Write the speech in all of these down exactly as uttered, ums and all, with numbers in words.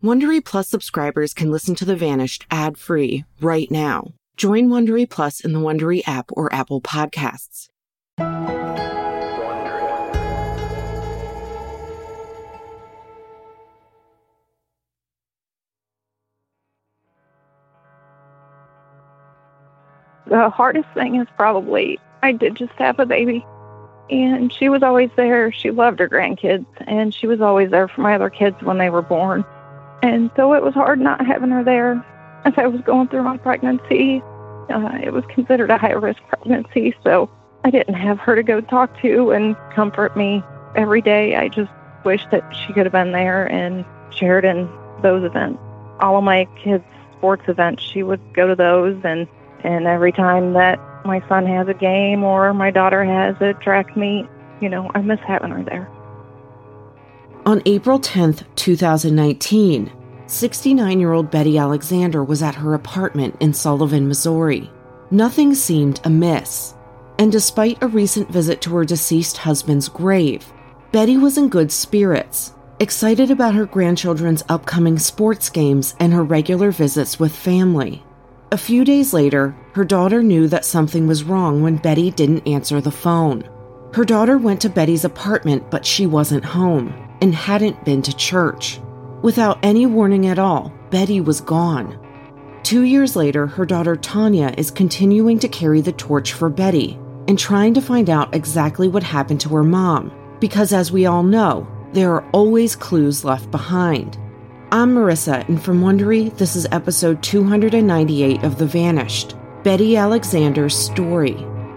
Wondery Plus subscribers can listen to The Vanished ad-free right now. Join Wondery Plus in the Wondery app or Apple Podcasts. The hardest thing is probably I did just have a baby, and she was always there. She loved her grandkids, and she was always there for my other kids when they were born. And so it was hard not having her there as I was going through my pregnancy. Uh, it was considered a high-risk pregnancy, so I didn't have her to go talk to and comfort me every day. I just wished that she could have been there and shared in those events. All of my kids' sports events, she would go to those, and, and every time that my son has a game or my daughter has a track meet, you know, I miss having her there. On April tenth, twenty nineteen, sixty-nine-year-old Betty Alexander was at her apartment in Sullivan, Missouri. Nothing seemed amiss, and despite a recent visit to her deceased husband's grave, Betty was in good spirits, excited about her grandchildren's upcoming sports games and her regular visits with family. A few days later, her daughter knew that something was wrong when Betty didn't answer the phone. Her daughter went to Betty's apartment, but she wasn't home and hadn't been to church. Without any warning at all, Betty was gone. Two years later, her daughter Tanya is continuing to carry the torch for Betty and trying to find out exactly what happened to her mom, because as we all know, there are always clues left behind. I'm Marissa, and from Wondery, this is episode two hundred ninety-eight of The Vanished, Betty Alexander's story.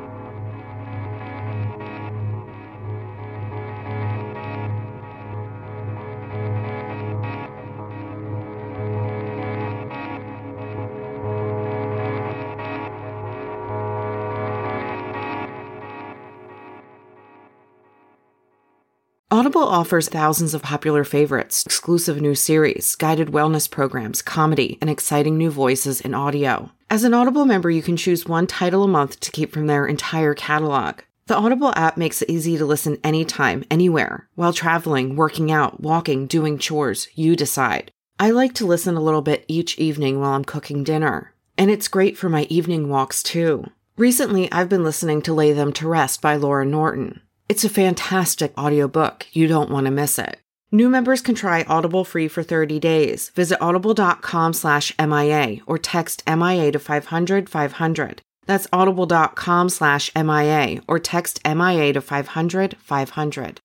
Audible offers thousands of popular favorites, exclusive new series, guided wellness programs, comedy, and exciting new voices in audio. As an Audible member, you can choose one title a month to keep from their entire catalog. The Audible app makes it easy to listen anytime, anywhere, while traveling, working out, walking, doing chores. You decide. I like to listen a little bit each evening while I'm cooking dinner. And it's great for my evening walks, too. Recently, I've been listening to Lay Them to Rest by Laura Norton. It's a fantastic audiobook. You don't want to miss it. New members can try Audible free for thirty days. Visit audible.com slash MIA or text M I A to five hundred five hundred. That's audible.com slash MIA or text M I A to five hundred five hundred.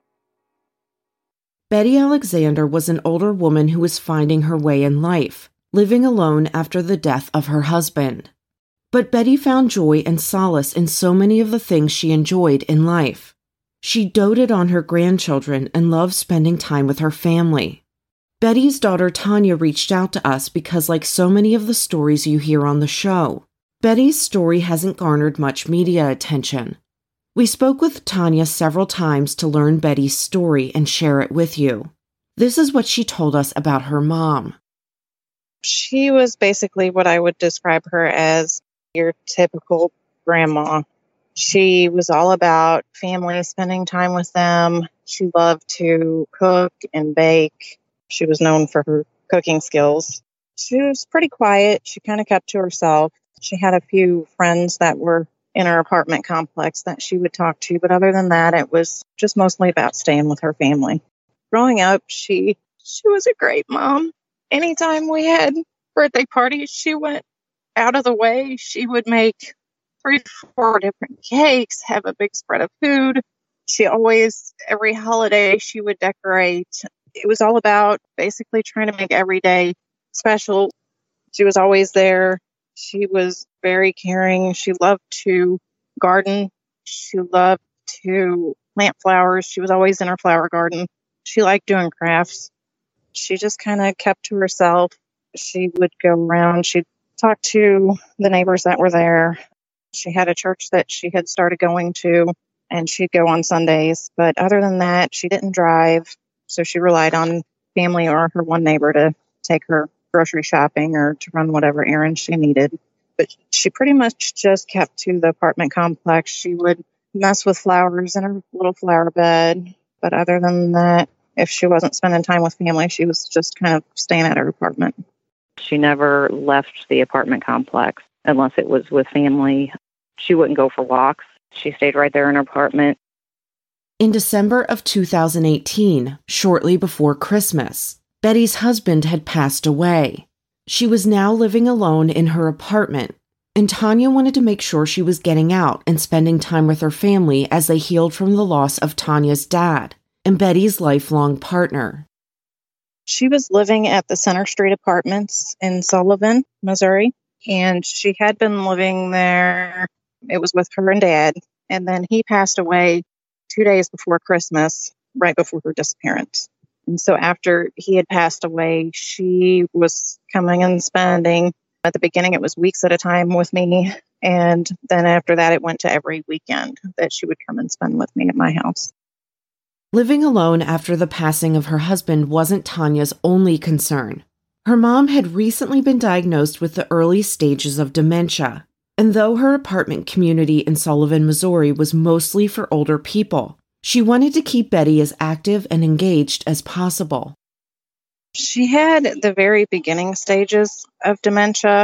Betty Alexander was an older woman who was finding her way in life, living alone after the death of her husband. But Betty found joy and solace in so many of the things she enjoyed in life. She doted on her grandchildren and loved spending time with her family. Betty's daughter Tanya reached out to us because, like so many of the stories you hear on the show, Betty's story hasn't garnered much media attention. We spoke with Tanya several times to learn Betty's story and share it with you. This is what she told us about her mom. She was basically what I would describe her as your typical grandma. She was all about family, spending time with them. She loved to cook and bake. She was known for her cooking skills. She was pretty quiet. She kind of kept to herself. She had a few friends that were in her apartment complex that she would talk to, but other than that, it was just mostly about staying with her family. Growing up, she she was a great mom. Anytime we had birthday parties, she went out of the way. She would make three, four different cakes, have a big spread of food. She always, every holiday, she would decorate. It was all about basically trying to make every day special. She was always there. She was very caring. She loved to garden. She loved to plant flowers. She was always in her flower garden. She liked doing crafts. She just kind of kept to herself. She would go around. She'd talk to the neighbors that were there. She had a church that she had started going to, and she'd go on Sundays. But other than that, she didn't drive, so she relied on family or her one neighbor to take her grocery shopping or to run whatever errands she needed. But she pretty much just kept to the apartment complex. She would mess with flowers in her little flower bed. But other than that, If she wasn't spending time with family, she was just kind of staying at her apartment. She never left the apartment complex unless it was with family. She wouldn't go for walks. She stayed right there in her apartment. In December of two thousand eighteen, shortly before Christmas, Betty's husband had passed away. She was now living alone in her apartment, and Tanya wanted to make sure she was getting out and spending time with her family as they healed from the loss of Tanya's dad and Betty's lifelong partner. She was living at the Center Street Apartments in Sullivan, Missouri, and she had been living there. It was with her and Dad, and then he passed away two days before Christmas, right before her disappearance. And so after he had passed away, she was coming and spending. At the beginning, it was weeks at a time with me. And then after that, it went to every weekend that she would come and spend with me at my house. Living alone after the passing of her husband wasn't Tanya's only concern. Her mom had recently been diagnosed with the early stages of dementia. And though her apartment community in Sullivan, Missouri was mostly for older people, she wanted to keep Betty as active and engaged as possible. She had the very beginning stages of dementia,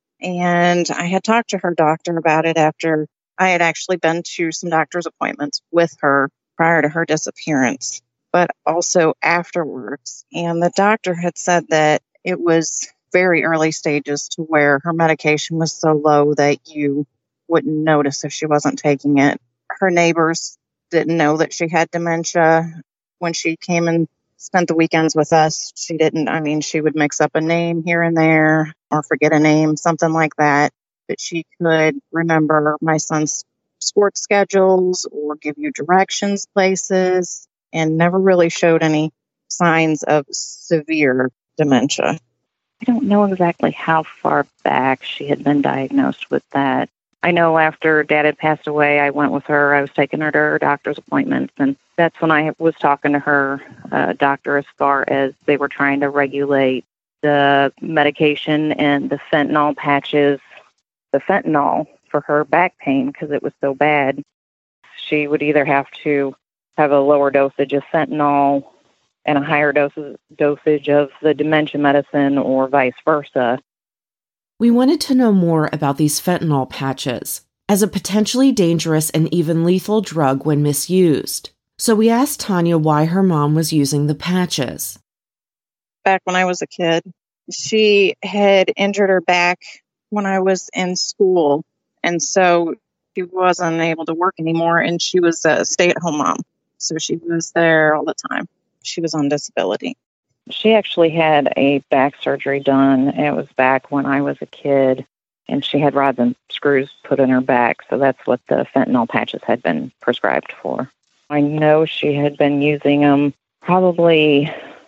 and I had talked to her doctor about it after I had actually been to some doctor's appointments with her prior to her disappearance, but also afterwards. And the doctor had said that it was very early stages to where her medication was so low that you wouldn't notice if she wasn't taking it. Her neighbors didn't know that she had dementia. When she came and spent the weekends with us, she didn't, I mean, she would mix up a name here and there or forget a name, something like that. But she could remember my son's sports schedules or give you directions places, and never really showed any signs of severe dementia. I don't know exactly how far back she had been diagnosed with that. I know after Dad had passed away, I went with her. I was taking her to her doctor's appointments, and that's when I was talking to her uh, doctor as far as they were trying to regulate the medication and the fentanyl patches, the fentanyl for her back pain because it was so bad. She would either have to have a lower dosage of fentanyl and a higher dosage, dosage of the dementia medicine or vice versa. We wanted to know more about these fentanyl patches as a potentially dangerous and even lethal drug when misused. So we asked Tanya why her mom was using the patches. Back when I was a kid, she had injured her back when I was in school. And so she wasn't able to work anymore, and she was a stay-at-home mom. So she was there all the time. She was on disability. She actually had a back surgery done. It was back when I was a kid, and she had rods and screws put in her back. So that's what the fentanyl patches had been prescribed for. I know she had been using them probably,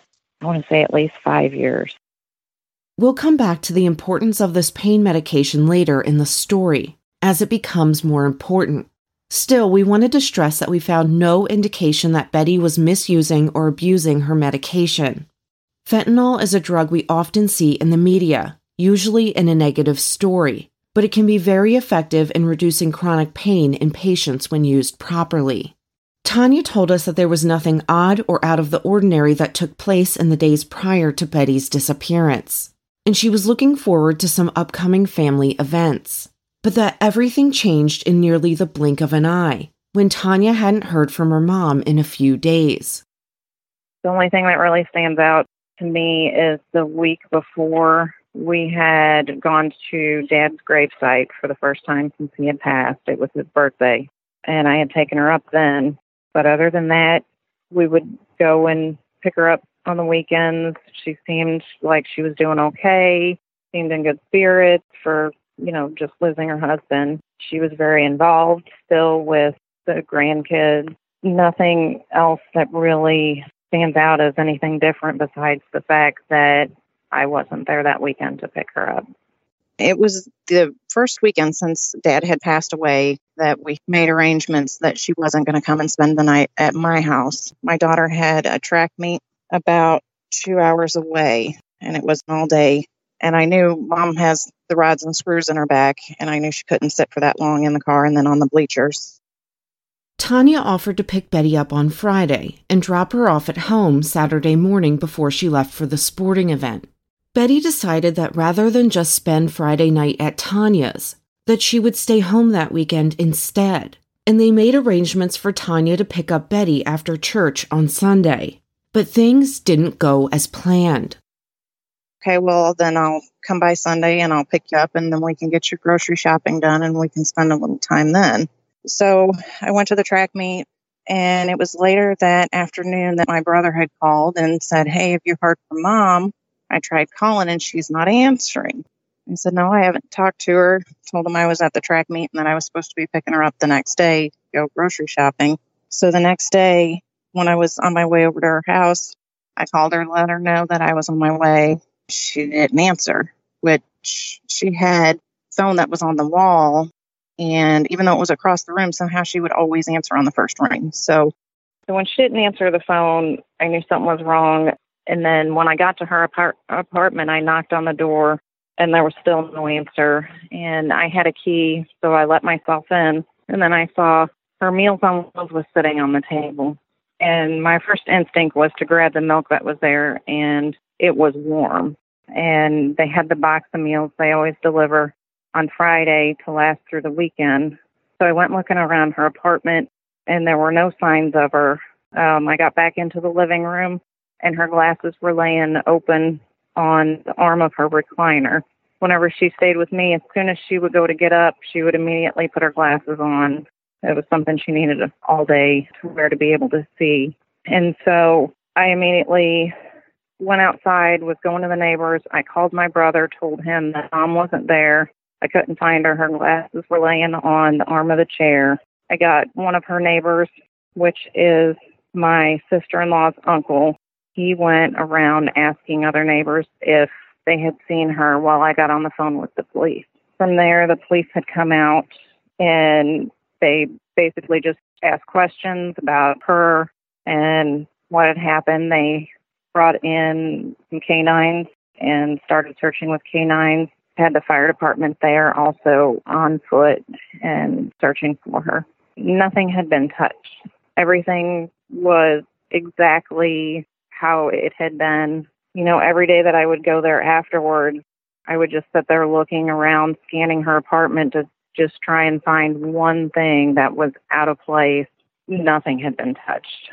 I want to say at least five years. We'll come back to the importance of this pain medication later in the story, as it becomes more important. Still, we wanted to stress that we found no indication that Betty was misusing or abusing her medication. Fentanyl is a drug we often see in the media, usually in a negative story, but it can be very effective in reducing chronic pain in patients when used properly. Tanya told us that there was nothing odd or out of the ordinary that took place in the days prior to Betty's disappearance, and she was looking forward to some upcoming family events. But that everything changed in nearly the blink of an eye, when Tanya hadn't heard from her mom in a few days. The only thing that really stands out to me is the week before we had gone to Dad's gravesite for the first time since he had passed. It was his birthday, and I had taken her up then. But other than that, we would go and pick her up on the weekends. She seemed like she was doing okay, seemed in good spirits for you know, just losing her husband. She was very involved still with the grandkids. Nothing else that really stands out as anything different besides the fact that I wasn't there that weekend to pick her up. It was the first weekend since Dad had passed away that we made arrangements that she wasn't going to come and spend the night at my house. My daughter had a track meet about two hours away, and it was an all day. And I knew Mom has the rods and screws in her back, and I knew she couldn't sit for that long in the car and then on the bleachers. Tanya offered to pick Betty up on Friday and drop her off at home Saturday morning before she left for the sporting event. Betty decided that rather than just spend Friday night at Tanya's, that she would stay home that weekend instead, and they made arrangements for Tanya to pick up Betty after church on Sunday. But things didn't go as planned. Okay, well, then I'll come by Sunday and I'll pick you up and then we can get your grocery shopping done and we can spend a little time then. So I went to the track meet, and it was later that afternoon that my brother had called and said, "Hey, have you heard from Mom? I tried calling and she's not answering." I said, "No, I haven't talked to her." Told him I was at the track meet and that I was supposed to be picking her up the next day to go grocery shopping. So the next day, when I was on my way over to her house, I called her and let her know that I was on my way. She didn't answer, which she had a phone that was on the wall. And even though it was across the room, somehow she would always answer on the first ring. So, so when she didn't answer the phone, I knew something was wrong. And then when I got to her apart- apartment, I knocked on the door and there was still no answer. And I had a key, so I let myself in. And then I saw her Meals on Wheels was sitting on the table. And my first instinct was to grab the milk that was there, and it was warm. And they had the box of meals they always deliver on Friday to last through the weekend. So I went looking around her apartment, and there were no signs of her. Um, I got back into the living room, and her glasses were laying open on the arm of her recliner. Whenever she stayed with me, as soon as she would go to get up, she would immediately put her glasses on. It was something she needed all day to wear to be able to see. And so I immediately went outside, was going to the neighbors. I called my brother, told him that Mom wasn't there. I couldn't find her. Her glasses were laying on the arm of the chair. I got one of her neighbors, which is my sister-in-law's uncle. He went around asking other neighbors if they had seen her while I got on the phone with the police. From there, the police had come out, and they basically just asked questions about her and what had happened. They brought in some canines and started searching with canines. Had the fire department there also on foot and searching for her. Nothing had been touched. Everything was exactly how it had been. You know, every day that I would go there afterwards, I would just sit there looking around, scanning her apartment to just try and find one thing that was out of place. Nothing had been touched.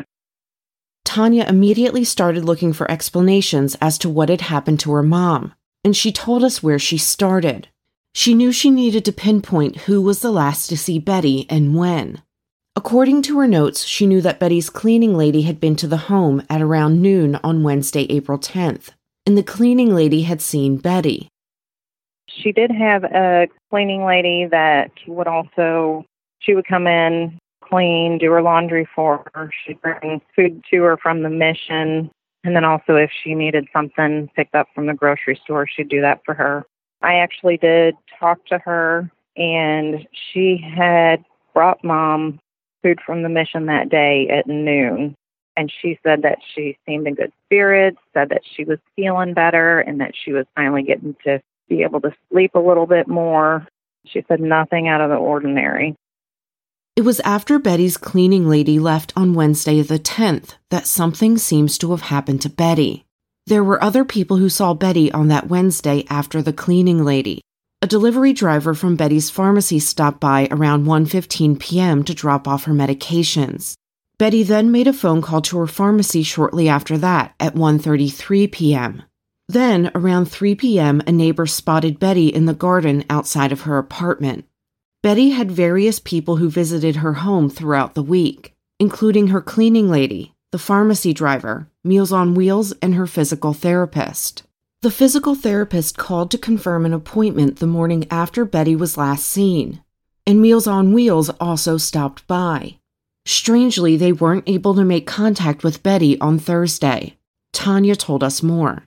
Tanya immediately started looking for explanations as to what had happened to her mom, and she told us where she started. She knew she needed to pinpoint who was the last to see Betty and when. According to her notes, she knew that Betty's cleaning lady had been to the home at around noon on Wednesday, April tenth, and the cleaning lady had seen Betty. She did have a cleaning lady that would also, she would come in, clean, do her laundry for her. She'd bring food to her from the mission. And then also if she needed something picked up from the grocery store, she'd do that for her. I actually did talk to her, and she had brought Mom food from the mission that day at noon. And she said that she seemed in good spirits, said that she was feeling better, and that she was finally getting to be able to sleep a little bit more. She said nothing out of the ordinary. It was after Betty's cleaning lady left on Wednesday the tenth that something seems to have happened to Betty. There were other people who saw Betty on that Wednesday after the cleaning lady. A delivery driver from Betty's pharmacy stopped by around one fifteen p.m. to drop off her medications. Betty then made a phone call to her pharmacy shortly after that at one thirty-three p.m. Then, around three p.m., a neighbor spotted Betty in the garden outside of her apartment. Betty had various people who visited her home throughout the week, including her cleaning lady, the pharmacy driver, Meals on Wheels, and her physical therapist. The physical therapist called to confirm an appointment the morning after Betty was last seen, and Meals on Wheels also stopped by. Strangely, they weren't able to make contact with Betty on Thursday. Tanya told us more.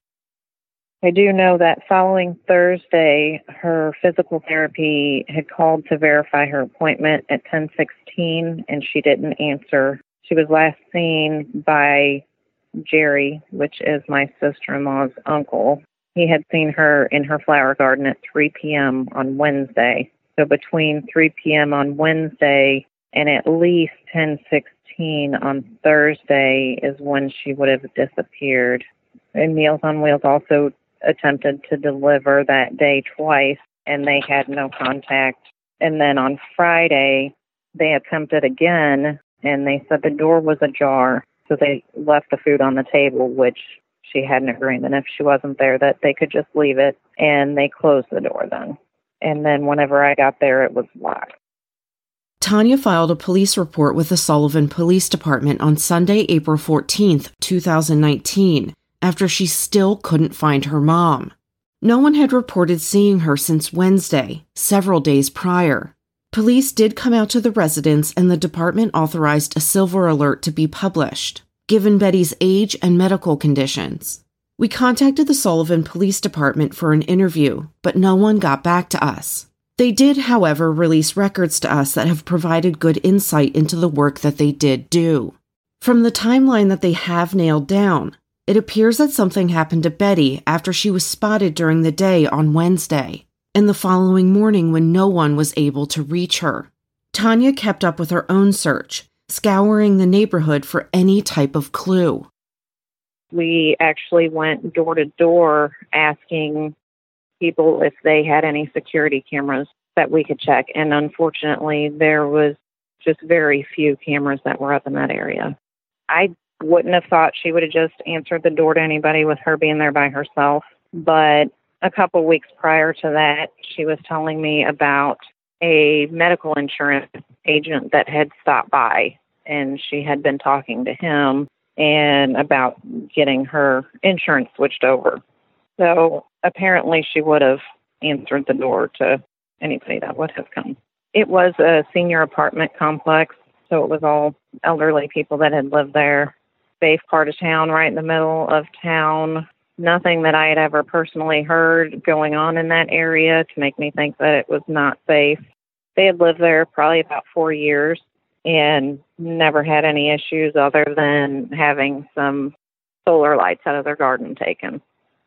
I do know that following Thursday, her physical therapy had called to verify her appointment at ten sixteen, and she didn't answer. She was last seen by Jerry, which is my sister-in-law's uncle. He had seen her in her flower garden at three p.m. on Wednesday. So between three p.m. on Wednesday And at least ten sixteen on Thursday is when she would have disappeared. And Meals on Wheels also attempted to deliver that day twice, and they had no contact. And then on Friday, they attempted again, and they said the door was ajar. So they left the food on the table, which she had an agreement if she wasn't there that they could just leave it, and they closed the door then. And then whenever I got there, it was locked. Tanya filed a police report with the Sullivan Police Department on Sunday, April fourteenth, twenty nineteen, after she still couldn't find her mom. No one had reported seeing her since Wednesday, several days prior. Police did come out to the residence, and the department authorized a silver alert to be published, given Betty's age and medical conditions. We contacted the Sullivan Police Department for an interview, but no one got back to us. They did, however, release records to us that have provided good insight into the work that they did do. From the timeline that they have nailed down, it appears that something happened to Betty after she was spotted during the day on Wednesday, and the following morning when no one was able to reach her. Tanya kept up with her own search, scouring the neighborhood for any type of clue. We actually went door to door asking people if they had any security cameras that we could check. And unfortunately, there was just very few cameras that were up in that area. I wouldn't have thought she would have just answered the door to anybody with her being there by herself. But a couple weeks prior to that, she was telling me about a medical insurance agent that had stopped by, and she had been talking to him and about getting her insurance switched over. So apparently she would have answered the door to anybody that would have come. It was a senior apartment complex, so it was all elderly people that had lived there. Safe part of town, right in the middle of town. Nothing that I had ever personally heard going on in that area to make me think that it was not safe. They had lived there probably about four years and never had any issues other than having some solar lights out of their garden taken.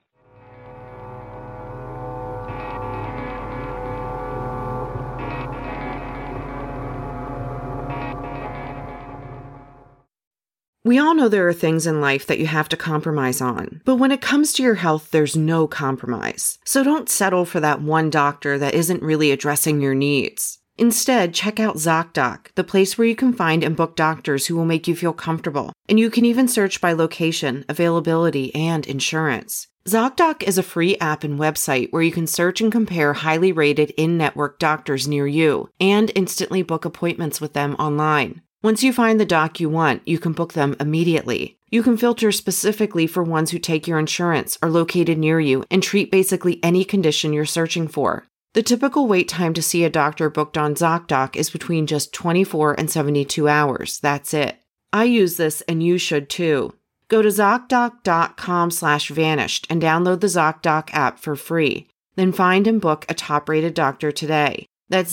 We all know there are things in life that you have to compromise on, but when it comes to your health, there's no compromise. So don't settle for that one doctor that isn't really addressing your needs. Instead, check out ZocDoc, the place where you can find and book doctors who will make you feel comfortable, and you can even search by location, availability, and insurance. ZocDoc is a free app and website where you can search and compare highly rated in-network doctors near you, and instantly book appointments with them online. Once you find the doc you want, you can book them immediately. You can filter specifically for ones who take your insurance, are located near you, and treat basically any condition you're searching for. The typical wait time to see a doctor booked on ZocDoc is between just twenty-four and seventy-two hours. That's it. I use this, and you should too. Go to ZocDoc.com slash vanished and download the ZocDoc app for free. Then find and book a top-rated doctor today. That's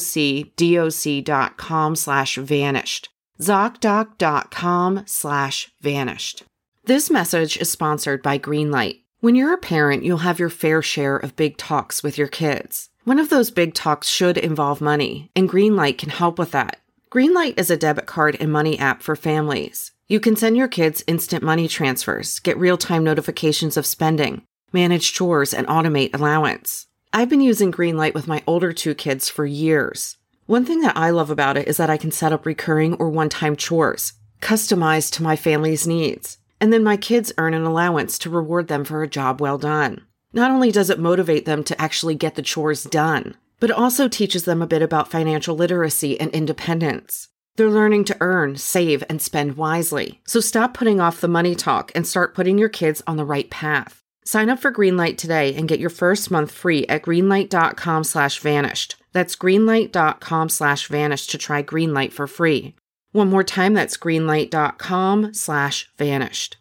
ZocDoc.com slash vanished. ZocDoc.com slash vanished. This message is sponsored by Greenlight. When you're a parent, you'll have your fair share of big talks with your kids. One of those big talks should involve money, and Greenlight can help with that. Greenlight is a debit card and money app for families. You can send your kids instant money transfers, get real-time notifications of spending, manage chores, and automate allowance. I've been using Greenlight with my older two kids for years. One thing that I love about it is that I can set up recurring or one-time chores, customized to my family's needs. And then my kids earn an allowance to reward them for a job well done. Not only does it motivate them to actually get the chores done, but it also teaches them a bit about financial literacy and independence. They're learning to earn, save, and spend wisely. So stop putting off the money talk and start putting your kids on the right path. Sign up for Greenlight today and get your first month free at greenlight.com slash vanished. That's greenlight.com slash vanished to try Greenlight for free. One more time, that's greenlight.com slash vanished.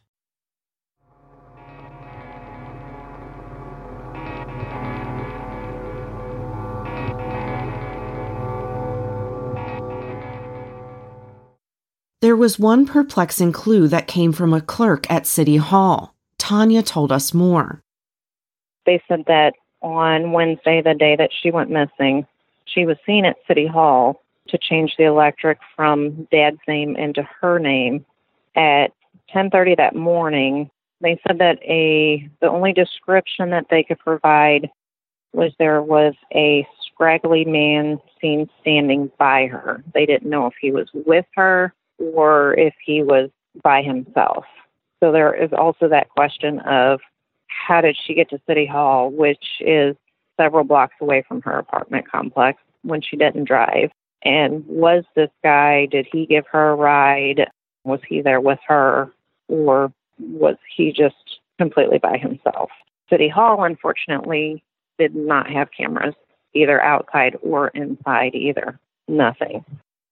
There was one perplexing clue that came from a clerk at City Hall. Tanya told us more. They said that on Wednesday, the day that she went missing, she was seen at City Hall to change the electric from Dad's name into her name. At ten thirty that morning, they said that a the only description that they could provide was there was a scraggly man seen standing by her. They didn't know if he was with her or if he was by himself. So there is also that question of how did she get to City Hall, which is several blocks away from her apartment complex, when she didn't drive. And was this guy, did he give her a ride? Was he there with her? Or was he just completely by himself? City Hall, unfortunately, did not have cameras, either outside or inside either. Nothing.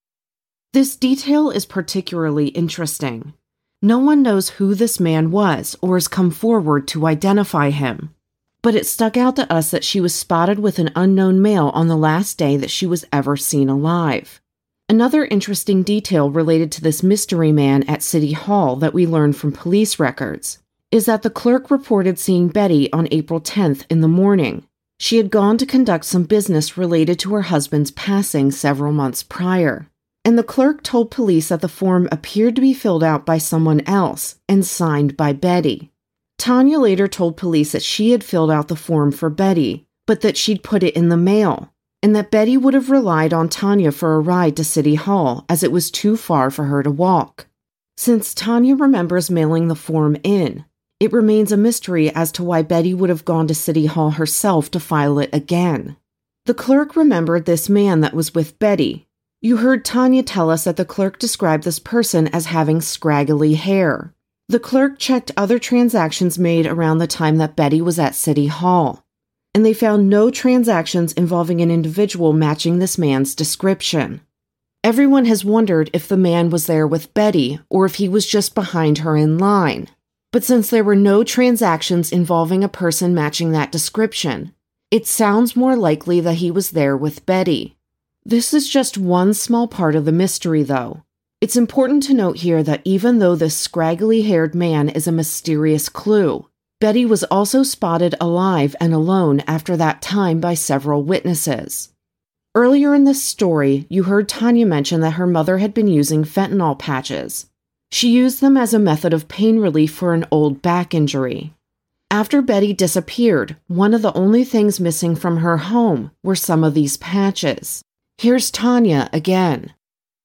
This detail is particularly interesting. No one knows who this man was or has come forward to identify him. But it stuck out to us that she was spotted with an unknown male on the last day that she was ever seen alive. Another interesting detail related to this mystery man at City Hall that we learned from police records is that the clerk reported seeing Betty on April tenth in the morning. She had gone to conduct some business related to her husband's passing several months prior, and the clerk told police that the form appeared to be filled out by someone else and signed by Betty. Tanya later told police that she had filled out the form for Betty, but that she'd put it in the mail, and that Betty would have relied on Tanya for a ride to City Hall as it was too far for her to walk. Since Tanya remembers mailing the form in, it remains a mystery as to why Betty would have gone to City Hall herself to file it again. The clerk remembered this man that was with Betty. You heard Tanya tell us that the clerk described this person as having scraggly hair. The clerk checked other transactions made around the time that Betty was at City Hall, and they found no transactions involving an individual matching this man's description. Everyone has wondered if the man was there with Betty or if he was just behind her in line. But since there were no transactions involving a person matching that description, it sounds more likely that he was there with Betty. This is just one small part of the mystery, though. It's important to note here that even though this scraggly-haired man is a mysterious clue, Betty was also spotted alive and alone after that time by several witnesses. Earlier in this story, you heard Tanya mention that her mother had been using fentanyl patches. She used them as a method of pain relief for an old back injury. After Betty disappeared, one of the only things missing from her home were some of these patches. Here's Tanya again.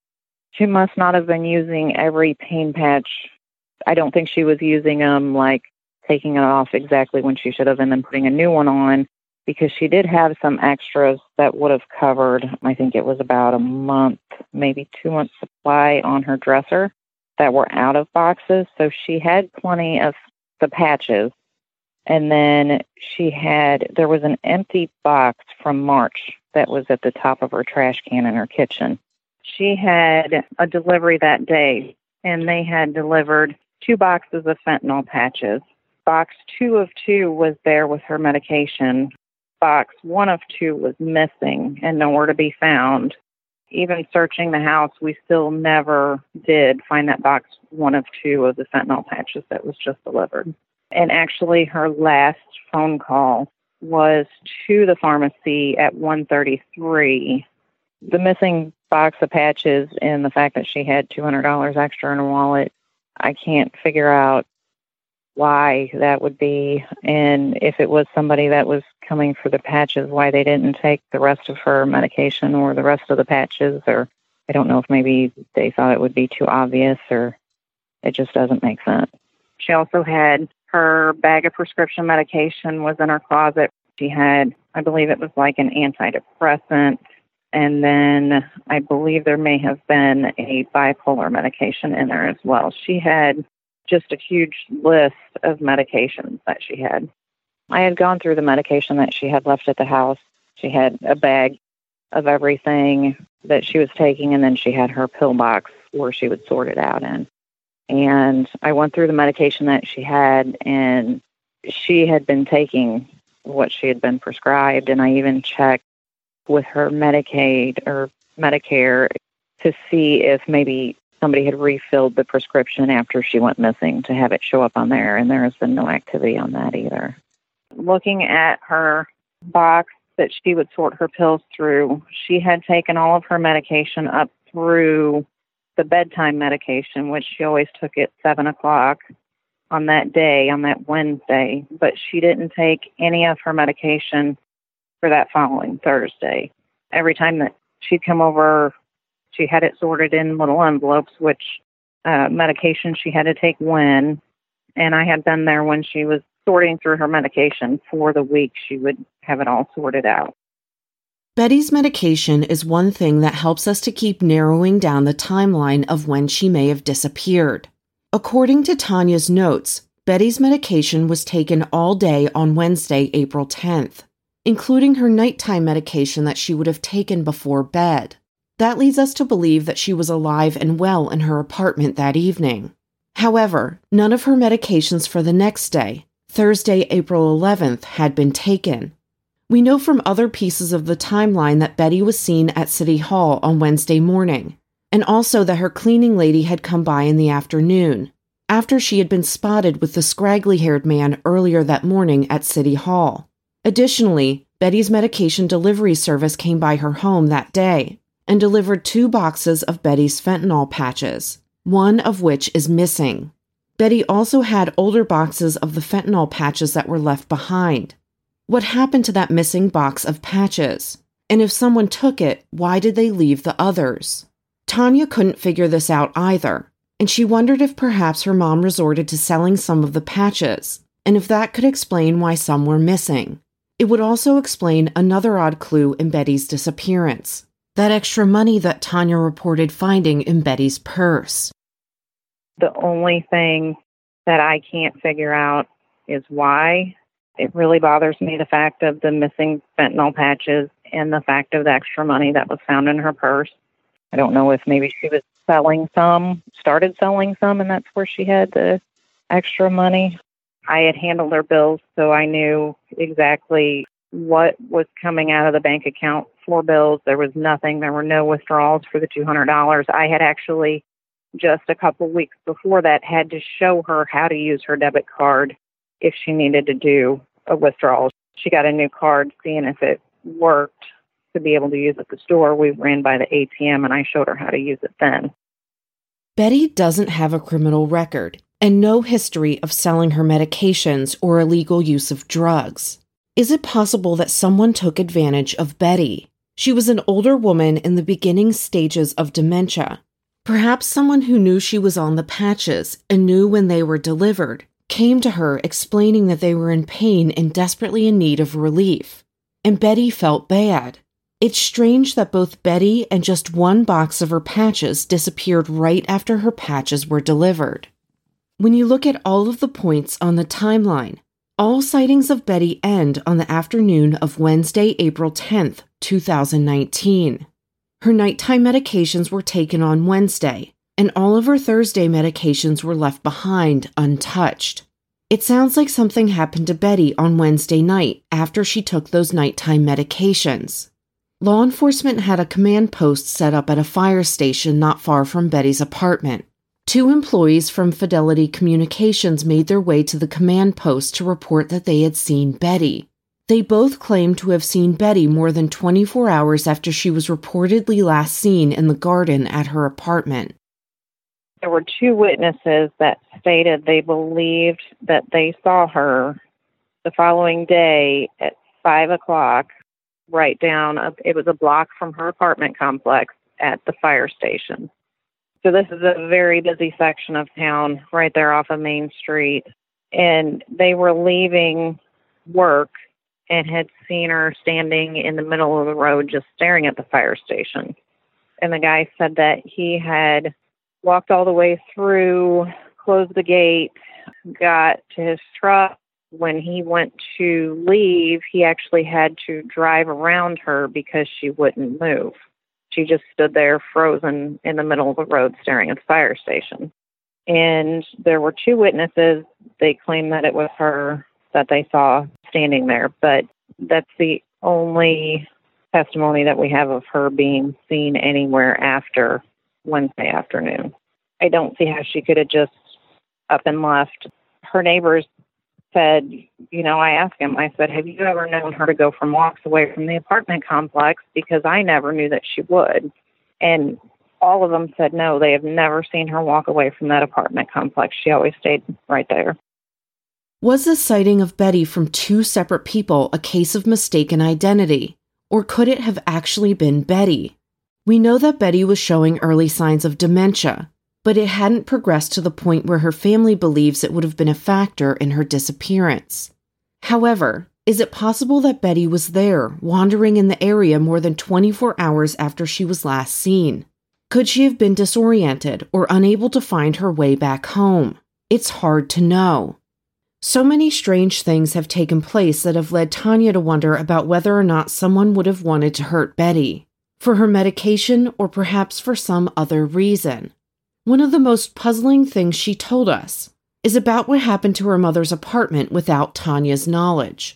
She must not have been using every pain patch. I don't think she was using them, like taking it off exactly when she should have and then putting a new one on, because she did have some extras that would have covered, I think it was about a month, maybe two months supply on her dresser that were out of boxes. So she had plenty of the patches. And then she had, there was an empty box from March that was at the top of her trash can in her kitchen. She had a delivery that day, and they had delivered two boxes of fentanyl patches. Box two of two was there with her medication. Box one of two was missing and nowhere to be found. Even searching the house, we still never did find that box one of two of the fentanyl patches that was just delivered. And actually, her last phone call was to the pharmacy at one thirty-three. The missing box of patches and the fact that she had two hundred dollars extra in her wallet, I can't figure out why that would be. And if it was somebody that was coming for the patches, why they didn't take the rest of her medication or the rest of the patches, or I don't know if maybe they thought it would be too obvious, or it just doesn't make sense. She also had her bag of prescription medication was in her closet. She had, I believe it was like an antidepressant, and then I believe there may have been a bipolar medication in there as well. She had just a huge list of medications that she had. I had gone through the medication that she had left at the house. She had a bag of everything that she was taking, and then she had her pill box where she would sort it out in. And I went through the medication that she had, and she had been taking what she had been prescribed, and I even checked with her Medicaid or Medicare to see if maybe somebody had refilled the prescription after she went missing to have it show up on there, and there has been no activity on that either. Looking at her box that she would sort her pills through. She had taken all of her medication up through the bedtime medication, which she always took at seven o'clock on that day, on that Wednesday, but she didn't take any of her medication for that following Thursday. Every time that she'd come over, she had it sorted in little envelopes, which uh, medication she had to take when, and I had been there when she was sorting through her medication for the week. She would have it all sorted out. Betty's medication is one thing that helps us to keep narrowing down the timeline of when she may have disappeared. According to Tanya's notes, Betty's medication was taken all day on Wednesday, April tenth, including her nighttime medication that she would have taken before bed. That leads us to believe that she was alive and well in her apartment that evening. However, none of her medications for the next day, Thursday, April eleventh, had been taken. We know from other pieces of the timeline that Betty was seen at City Hall on Wednesday morning, and also that her cleaning lady had come by in the afternoon, after she had been spotted with the scraggly-haired man earlier that morning at City Hall. Additionally, Betty's medication delivery service came by her home that day and delivered two boxes of Betty's fentanyl patches, one of which is missing. Betty also had older boxes of the fentanyl patches that were left behind. What happened to that missing box of patches? And if someone took it, why did they leave the others? Tanya couldn't figure this out either, and she wondered if perhaps her mom resorted to selling some of the patches, and if that could explain why some were missing. It would also explain another odd clue in Betty's disappearance, that extra money that Tanya reported finding in Betty's purse. The only thing that I can't figure out is why. It really bothers me, the fact of the missing fentanyl patches and the fact of the extra money that was found in her purse. I don't know if maybe she was selling some, started selling some, and that's where she had the extra money. I had handled her bills, so I knew exactly what was coming out of the bank account for bills. There was nothing. There were no withdrawals for the two hundred dollars. I had actually, just a couple weeks before that, had to show her how to use her debit card if she needed to do a withdrawal. She got a new card, seeing if it worked to be able to use at the store. We ran by the A T M, and I showed her how to use it then. Betty doesn't have a criminal record and no history of selling her medications or illegal use of drugs. Is it possible that someone took advantage of Betty? She was an older woman in the beginning stages of dementia. Perhaps someone who knew she was on the patches and knew when they were delivered came to her explaining that they were in pain and desperately in need of relief. And Betty felt bad. It's strange that both Betty and just one box of her patches disappeared right after her patches were delivered. When you look at all of the points on the timeline, all sightings of Betty end on the afternoon of Wednesday, April tenth, two thousand nineteen. Her nighttime medications were taken on Wednesday, and all of her Thursday medications were left behind untouched. It sounds like something happened to Betty on Wednesday night after she took those nighttime medications. Law enforcement had a command post set up at a fire station not far from Betty's apartment. Two employees from Fidelity Communications made their way to the command post to report that they had seen Betty. They both claimed to have seen Betty more than twenty-four hours after she was reportedly last seen in the garden at her apartment. There were two witnesses that stated they believed that they saw her the following day at five o'clock, right down, a, it was a block from her apartment complex at the fire station. So this is a very busy section of town right there off of Main Street. And they were leaving work and had seen her standing in the middle of the road just staring at the fire station. And the guy said that he had walked all the way through, closed the gate, got to his truck. When he went to leave, he actually had to drive around her because she wouldn't move. She just stood there frozen in the middle of the road staring at the fire station. And there were two witnesses. They claimed that it was her that they saw standing there, but that's the only testimony that we have of her being seen anywhere after Wednesday afternoon. I don't see how she could have just up and left. Her neighbors said, you know, I asked him, I said, have you ever known her to go from walks away from the apartment complex? Because I never knew that she would. And all of them said no, they have never seen her walk away from that apartment complex. She always stayed right there. Was the sighting of Betty from two separate people a case of mistaken identity, or could it have actually been Betty? We know that Betty was showing early signs of dementia, but it hadn't progressed to the point where her family believes it would have been a factor in her disappearance. However, is it possible that Betty was there, wandering in the area more than twenty-four hours after she was last seen? Could she have been disoriented or unable to find her way back home? It's hard to know. So many strange things have taken place that have led Tanya to wonder about whether or not someone would have wanted to hurt Betty, for her medication or perhaps for some other reason. One of the most puzzling things she told us is about what happened to her mother's apartment without Tanya's knowledge.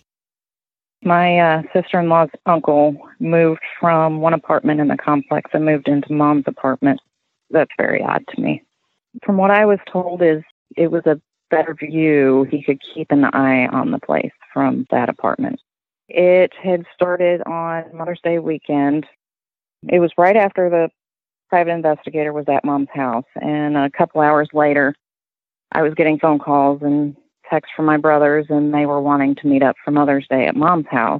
My uh, sister-in-law's uncle moved from one apartment in the complex and moved into Mom's apartment. That's very odd to me. From what I was told is it was a better view. He could keep an eye on the place from that apartment. It had started on Mother's Day weekend. It was right after the private investigator was at Mom's house, and a couple hours later, I was getting phone calls and texts from my brothers, and they were wanting to meet up for Mother's Day at Mom's house.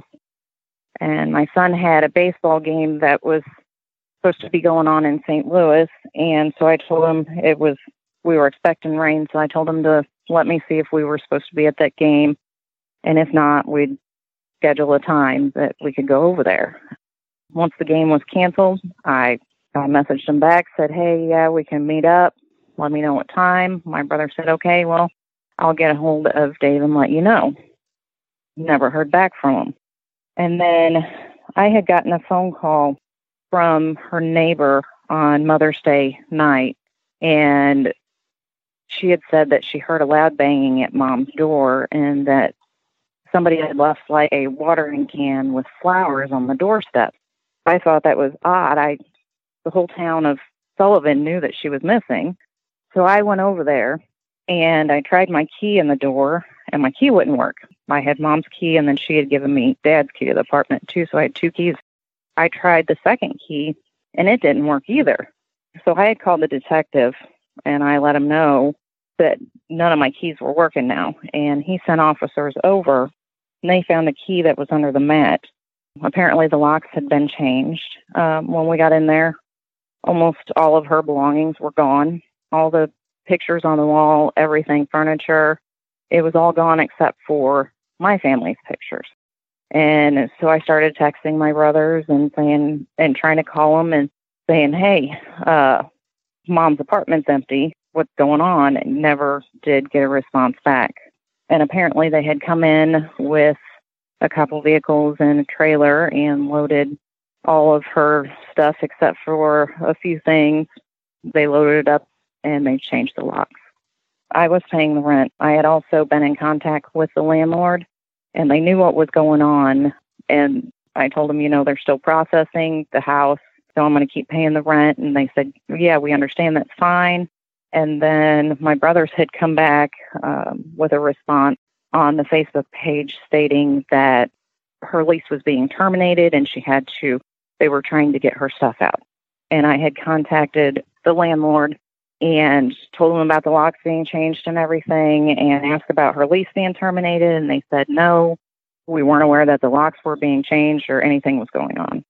And my son had a baseball game that was supposed to be going on in Saint Louis, and so I told him it was, we were expecting rain, so I told him to let me see if we were supposed to be at that game, and if not, we'd schedule a time that we could go over there. Once the game was canceled, I, I messaged him back, said, hey, yeah, we can meet up. Let me know what time. My brother said, okay, well, I'll get a hold of Dave and let you know. Never heard back from him. And then I had gotten a phone call from her neighbor on Mother's Day night, and she had said that she heard a loud banging at Mom's door and that somebody had left like a watering can with flowers on the doorstep. I thought that was odd. I, the whole town of Sullivan knew that she was missing. So I went over there and I tried my key in the door and my key wouldn't work. I had Mom's key and then she had given me Dad's key to the apartment too. So I had two keys. I tried the second key and it didn't work either. So I had called the detective and I let him know that none of my keys were working now. And he sent officers over and they found a key that was under the mat. Apparently the locks had been changed. Um, when we got in there, almost all of her belongings were gone. All the pictures on the wall, everything, furniture, it was all gone except for my family's pictures. And so I started texting my brothers and saying, and trying to call them and saying, hey, uh, Mom's apartment's empty. What's going on? And never did get a response back. And apparently they had come in with a couple vehicles and a trailer and loaded all of her stuff except for a few things. They loaded it up and they changed the locks. I was paying the rent. I had also been in contact with the landlord and they knew what was going on. And I told them, you know, they're still processing the house, so I'm going to keep paying the rent. And they said, yeah, we understand, that's fine. And then my brothers had come back um, with a response on the Facebook page stating that her lease was being terminated and she had to, they were trying to get her stuff out. And I had contacted the landlord and told them about the locks being changed and everything and asked about her lease being terminated. And they said, no, we weren't aware that the locks were being changed or anything was going on.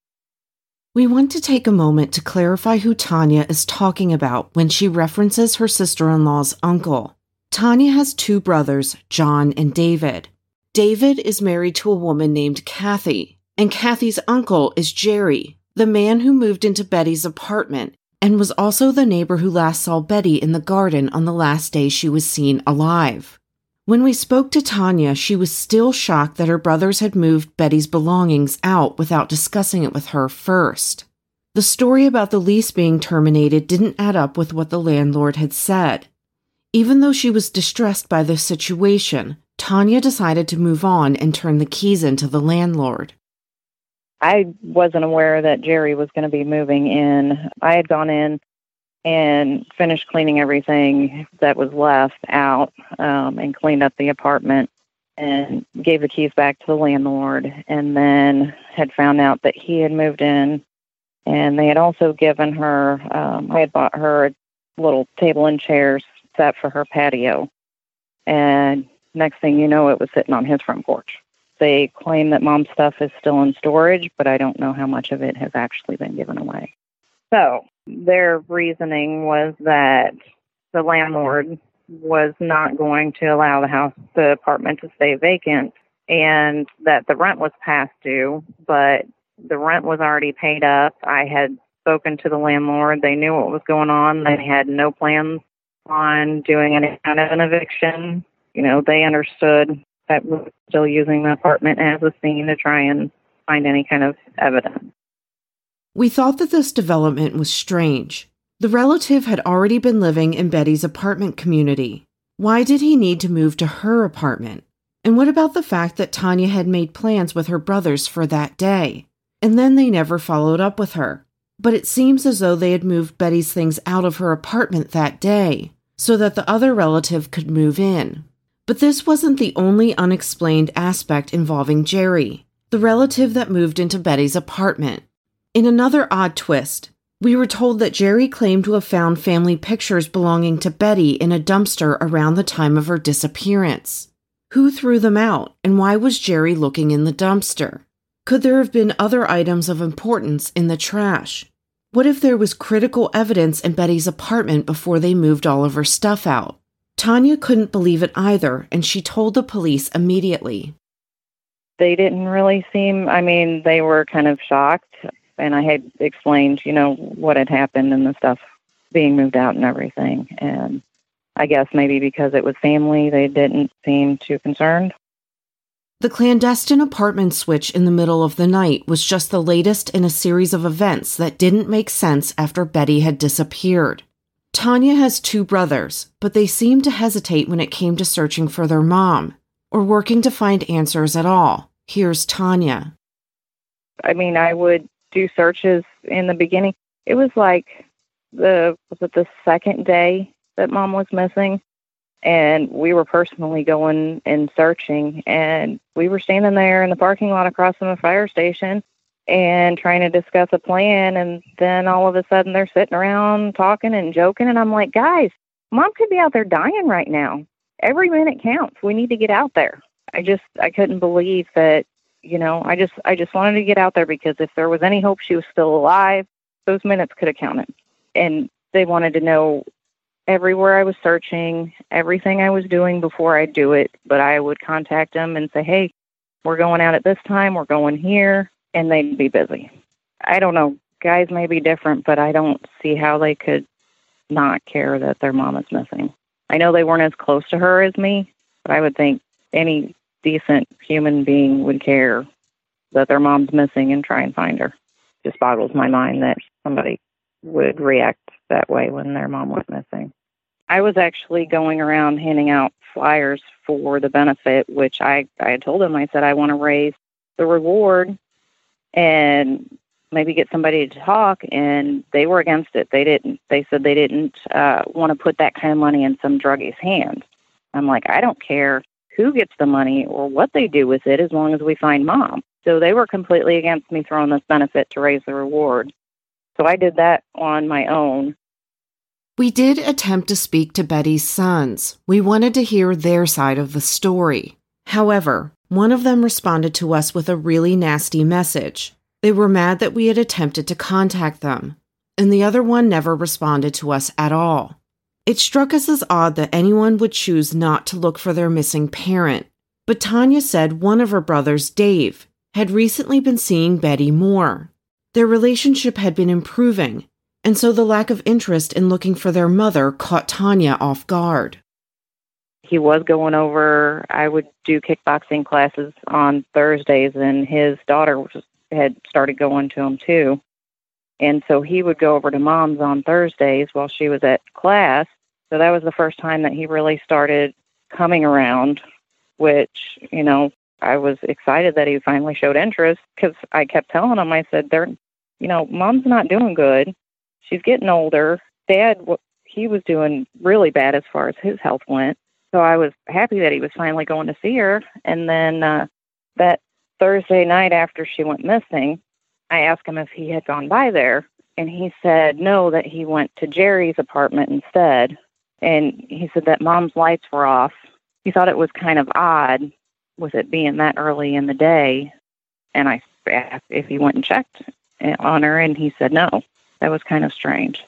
We want to take a moment to clarify who Tanya is talking about when she references her sister-in-law's uncle. Tanya has two brothers, John and David. David is married to a woman named Kathy, and Kathy's uncle is Jerry, the man who moved into Betty's apartment and was also the neighbor who last saw Betty in the garden on the last day she was seen alive. When we spoke to Tanya, she was still shocked that her brothers had moved Betty's belongings out without discussing it with her first. The story about the lease being terminated didn't add up with what the landlord had said. Even though she was distressed by the situation, Tanya decided to move on and turn the keys into the landlord. I wasn't aware that Jerry was going to be moving in. I had gone in and finished cleaning everything that was left out um, and cleaned up the apartment. and gave the keys back to the landlord, and then had found out that he had moved in. And they had also given her, um, I had bought her a little table and chairs set for her patio. And next thing you know, it was sitting on his front porch. They claim that mom's stuff is still in storage, but I don't know how much of it has actually been given away. So their reasoning was that the landlord was not going to allow the house, the apartment to stay vacant, and that the rent was past due, but the rent was already paid up. I had spoken to the landlord. They knew what was going on. They had no plans on doing any kind of an eviction. You know, they understood that we were still using the apartment as a scene to try and find any kind of evidence. We thought that this development was strange. The relative had already been living in Betty's apartment community. Why did he need to move to her apartment? And what about the fact that Tanya had made plans with her brothers for that day? And then they never followed up with her. But it seems as though they had moved Betty's things out of her apartment that day, so that the other relative could move in. But this wasn't the only unexplained aspect involving Jerry, the relative that moved into Betty's apartment. In another odd twist, we were told that Jerry claimed to have found family pictures belonging to Betty in a dumpster around the time of her disappearance. Who threw them out, and why was Jerry looking in the dumpster? Could there have been other items of importance in the trash? What if there was critical evidence in Betty's apartment before they moved all of her stuff out? Tanya couldn't believe it either, and she told the police immediately. They didn't really seem, I mean, they were kind of shocked, and I had explained, you know, what had happened and the stuff being moved out and everything. And I guess maybe because it was family, they didn't seem too concerned. The clandestine apartment switch in the middle of the night was just the latest in a series of events that didn't make sense after Betty had disappeared. Tanya has two brothers, but they seemed to hesitate when it came to searching for their mom, or working to find answers at all. Here's Tanya. I mean, I would do searches in the beginning. It was like the, was it the second day that mom was missing? And we were personally going and searching, and we were standing there in the parking lot across from the fire station and trying to discuss a plan. And then all of a sudden they're sitting around talking and joking. And I'm like, guys, mom could be out there dying right now. Every minute counts. We need to get out there. I just, I couldn't believe that, you know, I just, I just wanted to get out there because if there was any hope she was still alive, those minutes could have counted. And they wanted to know everywhere I was searching, everything I was doing before I do it, but I would contact them and say, hey, we're going out at this time, we're going here, and they'd be busy. I don't know, guys may be different, but I don't see how they could not care that their mom is missing. I know they weren't as close to her as me, but I would think any decent human being would care that their mom's missing and try and find her. It just boggles my mind that somebody would react that way when their mom was missing. I was actually going around handing out flyers for the benefit, which I, I had told them, I said, I want to raise the reward and maybe get somebody to talk, and they were against it. They didn't. They said they didn't uh, want to put that kind of money in some druggie's hands. I'm like, I don't care who gets the money or what they do with it as long as we find mom. So they were completely against me throwing this benefit to raise the reward. So I did that on my own. We did attempt to speak to Betty's sons. We wanted to hear their side of the story. However, one of them responded to us with a really nasty message. They were mad that we had attempted to contact them, and the other one never responded to us at all. It struck us as odd that anyone would choose not to look for their missing parent, but Tanya said one of her brothers, Dave, had recently been seeing Betty more. Their relationship had been improving, and so the lack of interest in looking for their mother caught Tanya off guard. He was going over, I would do kickboxing classes on Thursdays, and his daughter was, had started going to them too. And so he would go over to mom's on Thursdays while she was at class. So that was the first time that he really started coming around, which, you know, I was excited that he finally showed interest because I kept telling him, I said, they're, you know, mom's not doing good. She's getting older. Dad, he was doing really bad as far as his health went. So I was happy that he was finally going to see her. And then uh, that Thursday night after she went missing, I asked him if he had gone by there. And he said no, that he went to Jerry's apartment instead. And he said that Mom's lights were off. He thought it was kind of odd with it being that early in the day. And I asked if he went and checked on her, and he said no. That was kind of strange.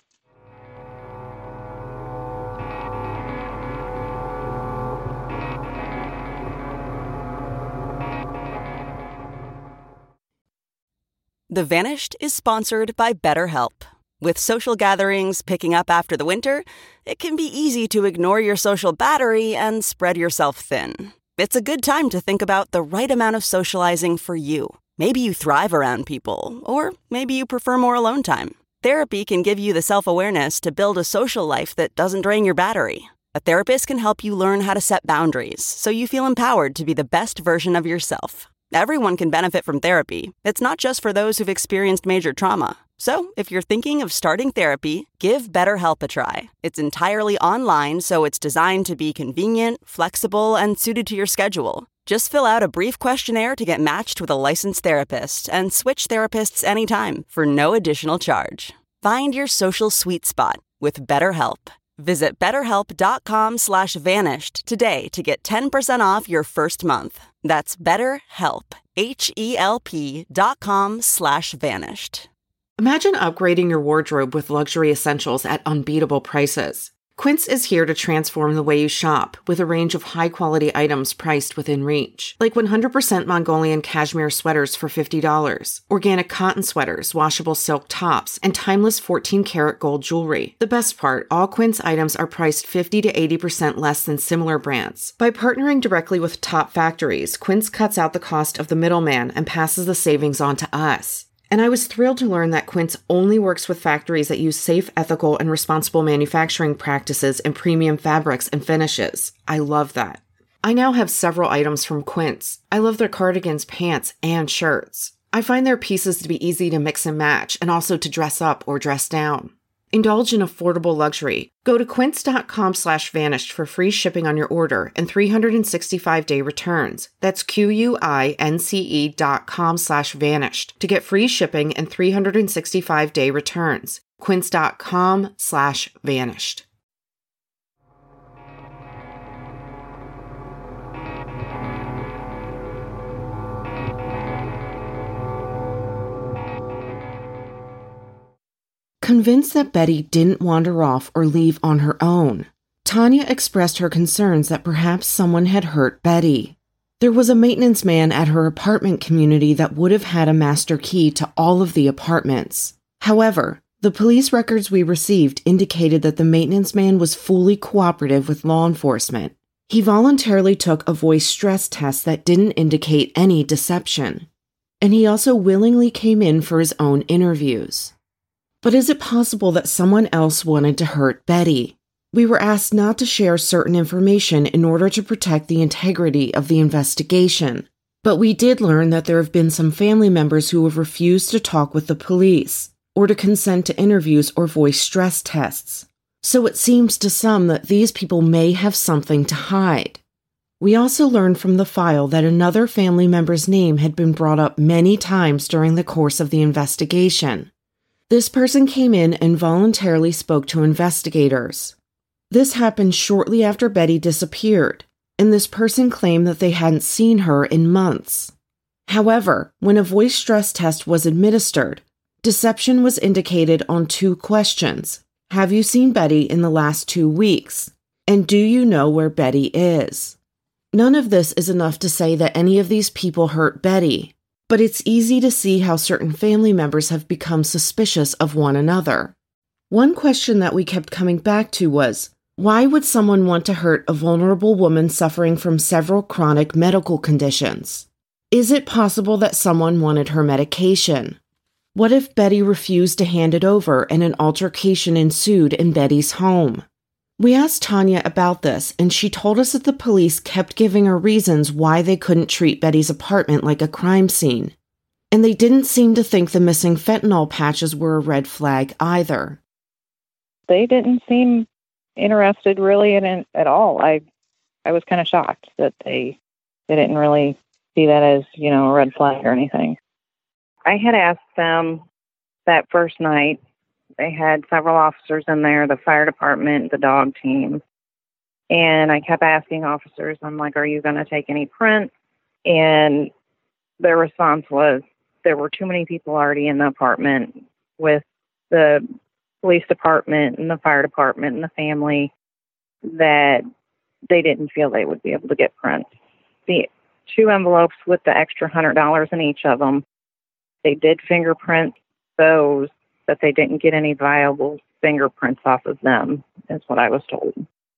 The Vanished is sponsored by BetterHelp. With social gatherings picking up after the winter, it can be easy to ignore your social battery and spread yourself thin. It's a good time to think about the right amount of socializing for you. Maybe you thrive around people, or maybe you prefer more alone time. Therapy can give you the self-awareness to build a social life that doesn't drain your battery. A therapist can help you learn how to set boundaries so you feel empowered to be the best version of yourself. Everyone can benefit from therapy. It's not just for those who've experienced major trauma. So, if you're thinking of starting therapy, give BetterHelp a try. It's entirely online, so it's designed to be convenient, flexible, and suited to your schedule. Just fill out a brief questionnaire to get matched with a licensed therapist and switch therapists anytime for no additional charge. Find your social sweet spot with BetterHelp. Visit betterhelp.com slash vanished today to get ten percent off your first month. That's BetterHelp, H-E-L-P dot com slash vanished. Imagine upgrading your wardrobe with luxury essentials at unbeatable prices. Quince is here to transform the way you shop with a range of high-quality items priced within reach. Like one hundred percent Mongolian cashmere sweaters for fifty dollars, organic cotton sweaters, washable silk tops, and timeless fourteen karat gold jewelry. The best part, all Quince items are priced fifty to eighty percent less than similar brands. By partnering directly with top factories, Quince cuts out the cost of the middleman and passes the savings on to us. And I was thrilled to learn that Quince only works with factories that use safe, ethical, and responsible manufacturing practices and premium fabrics and finishes. I love that. I now have several items from Quince. I love their cardigans, pants, and shirts. I find their pieces to be easy to mix and match and also to dress up or dress down. Indulge in affordable luxury. Go to quince.com slash vanished for free shipping on your order and three hundred sixty-five day returns. That's Q-U-I-N-C-E dot com slash vanished to get free shipping and three hundred sixty-five day returns. Quince.com slash vanished. Convinced that Betty didn't wander off or leave on her own, Tanya expressed her concerns that perhaps someone had hurt Betty. There was a maintenance man at her apartment community that would have had a master key to all of the apartments. However, the police records we received indicated that the maintenance man was fully cooperative with law enforcement. He voluntarily took a voice stress test that didn't indicate any deception. And he also willingly came in for his own interviews. But is it possible that someone else wanted to hurt Betty? We were asked not to share certain information in order to protect the integrity of the investigation. But we did learn that there have been some family members who have refused to talk with the police or to consent to interviews or voice stress tests. So it seems to some that these people may have something to hide. We also learned from the file that another family member's name had been brought up many times during the course of the investigation. This person came in and voluntarily spoke to investigators. This happened shortly after Betty disappeared, and this person claimed that they hadn't seen her in months. However, when a voice stress test was administered, deception was indicated on two questions. Have you seen Betty in the last two weeks? And do you know where Betty is? None of this is enough to say that any of these people hurt Betty. But it's easy to see how certain family members have become suspicious of one another. One question that we kept coming back to was, why would someone want to hurt a vulnerable woman suffering from several chronic medical conditions? Is it possible that someone wanted her medication? What if Betty refused to hand it over and an altercation ensued in Betty's home? We asked Tanya about this, and she told us that the police kept giving her reasons why they couldn't treat Betty's apartment like a crime scene. And they didn't seem to think the missing fentanyl patches were a red flag either. They didn't seem interested really in it at all. I I was kind of shocked that they, they didn't really see that as, you know, a red flag or anything. I had asked them that first night. They had several officers in there, the fire department, the dog team. And I kept asking officers, I'm like, are you going to take any prints? And their response was, there were too many people already in the apartment with the police department and the fire department and the family that they didn't feel they would be able to get prints. The two envelopes with the extra one hundred dollars in each of them, they did fingerprint those, but they didn't get any viable fingerprints off of them, is what I was told.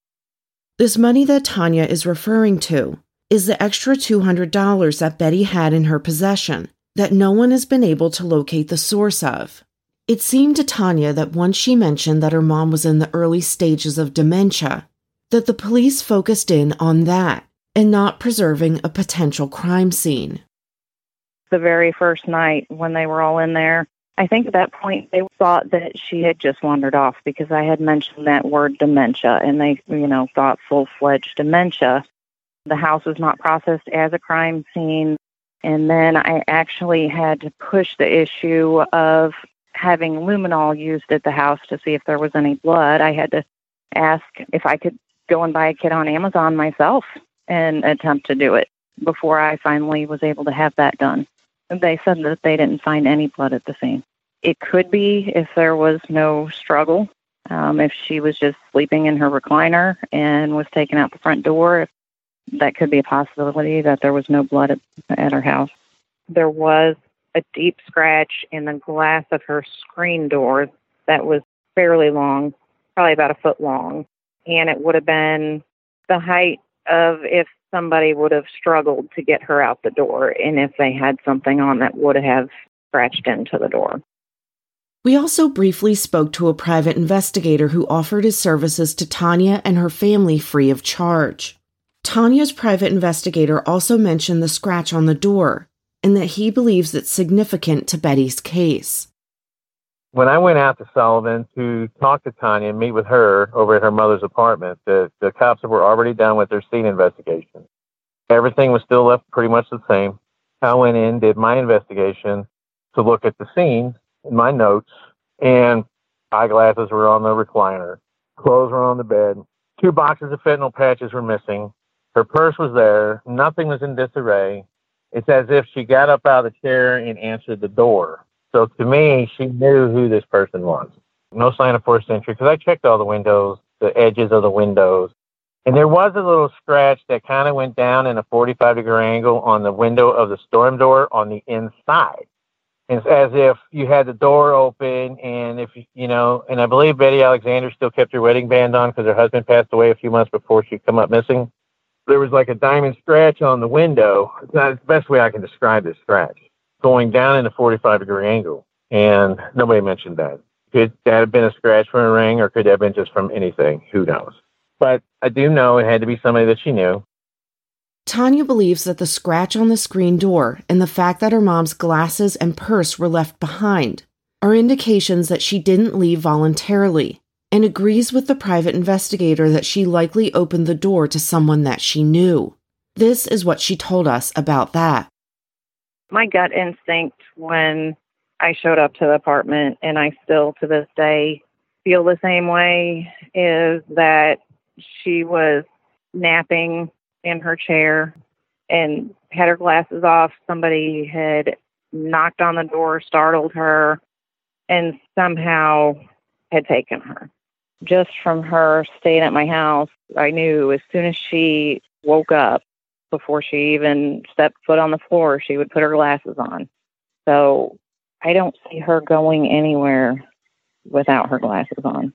This money that Tanya is referring to is the extra two hundred dollars that Betty had in her possession that no one has been able to locate the source of. It seemed to Tanya that once she mentioned that her mom was in the early stages of dementia, that the police focused in on that and not preserving a potential crime scene. The very first night when they were all in there, I think at that point they thought that she had just wandered off because I had mentioned that word dementia, and they, you know, thought full-fledged dementia. The house was not processed as a crime scene. And then I actually had to push the issue of having luminol used at the house to see if there was any blood. I had to ask if I could go and buy a kit on Amazon myself and attempt to do it before I finally was able to have that done. They said that they didn't find any blood at the scene. It could be if there was no struggle, um, if she was just sleeping in her recliner and was taken out the front door. That could be a possibility that there was no blood at, at her house. There was a deep scratch in the glass of her screen door that was fairly long, probably about a foot long. And it would have been the height of if somebody would have struggled to get her out the door and if they had something on that would have scratched into the door. We also briefly spoke to a private investigator who offered his services to Tanya and her family free of charge. Tanya's private investigator also mentioned the scratch on the door and that he believes it's significant to Betty's case. When I went out to Sullivan to talk to Tanya and meet with her over at her mother's apartment, the, the cops were already done with their scene investigation. Everything was still left pretty much the same. I went in, did my investigation to look at the scene in my notes, and eyeglasses were on the recliner, clothes were on the bed, two boxes of fentanyl patches were missing. Her purse was there. Nothing was in disarray. It's as if she got up out of the chair and answered the door. So to me, she knew who this person was. No sign of forced entry, because I checked all the windows, the edges of the windows. And there was a little scratch that kind of went down in a forty-five degree angle on the window of the storm door on the inside. It's as if you had the door open, and if, you know, and I believe Betty Alexander still kept her wedding band on because her husband passed away a few months before she'd come up missing. There was like a diamond scratch on the window. That's the best way I can describe this scratch, going down in a forty-five degree angle. And nobody mentioned that. Could that have been a scratch from a ring, or could that have been just from anything? Who knows? But I do know it had to be somebody that she knew. Tanya believes that the scratch on the screen door and the fact that her mom's glasses and purse were left behind are indications that she didn't leave voluntarily, and agrees with the private investigator that she likely opened the door to someone that she knew. This is what she told us about that. My gut instinct when I showed up to the apartment, and I still to this day feel the same way, is that she was napping in her chair and had her glasses off. Somebody had knocked on the door, startled her, and somehow had taken her. Just from her staying at my house, I knew as soon as she woke up, before she even stepped foot on the floor, she would put her glasses on. So I don't see her going anywhere without her glasses on.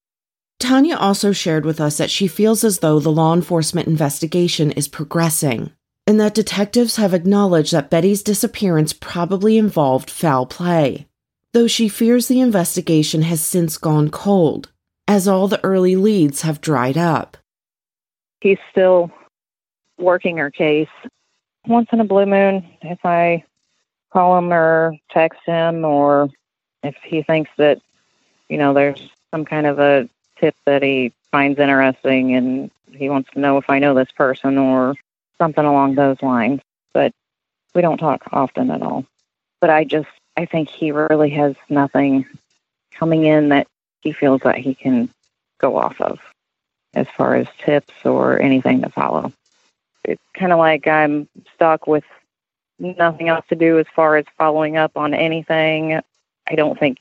Tanya also shared with us that she feels as though the law enforcement investigation is progressing, and that detectives have acknowledged that Betty's disappearance probably involved foul play, though she fears the investigation has since gone cold, as all the early leads have dried up. He's still working her case. Once in a blue moon, if I call him or text him, or if he thinks that, you know, there's some kind of a tip that he finds interesting and he wants to know if I know this person or something along those lines. But we don't talk often at all. But I just, I think he really has nothing coming in that he feels that he can go off of as far as tips or anything to follow. It's kind of like I'm stuck with nothing else to do as far as following up on anything. I don't think